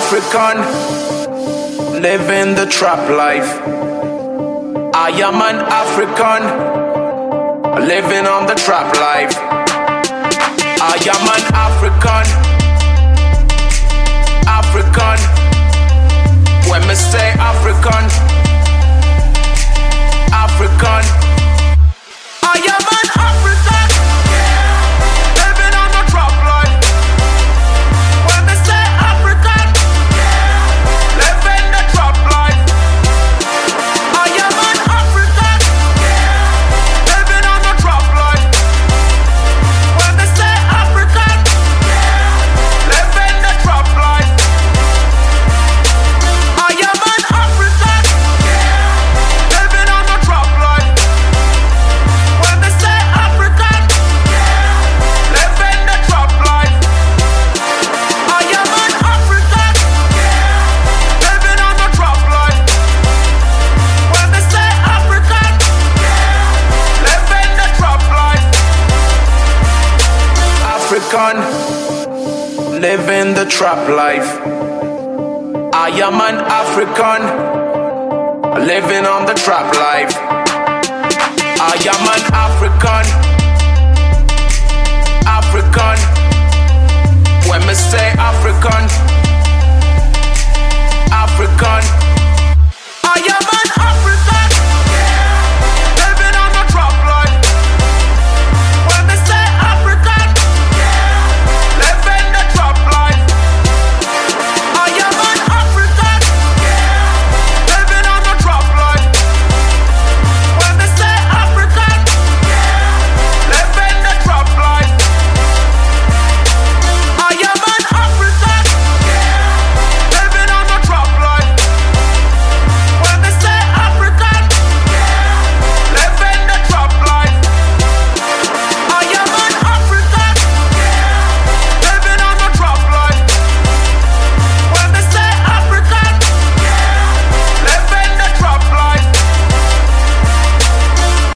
African, living the trap life. I am an African, living on the trap life. I am an African, African. When me say African, African. I am an African, living on the trap life. When me say African, living the trap life. I am an African, living on the trap life. When me say African, living the trap life. I am an African, living on the trap life. When me say African, living the trap life. I am an African, living on the trap life. When me say African, living the trap life. African, living the trap life. I am an African, living on the trap life. I am an African, African. When me say African,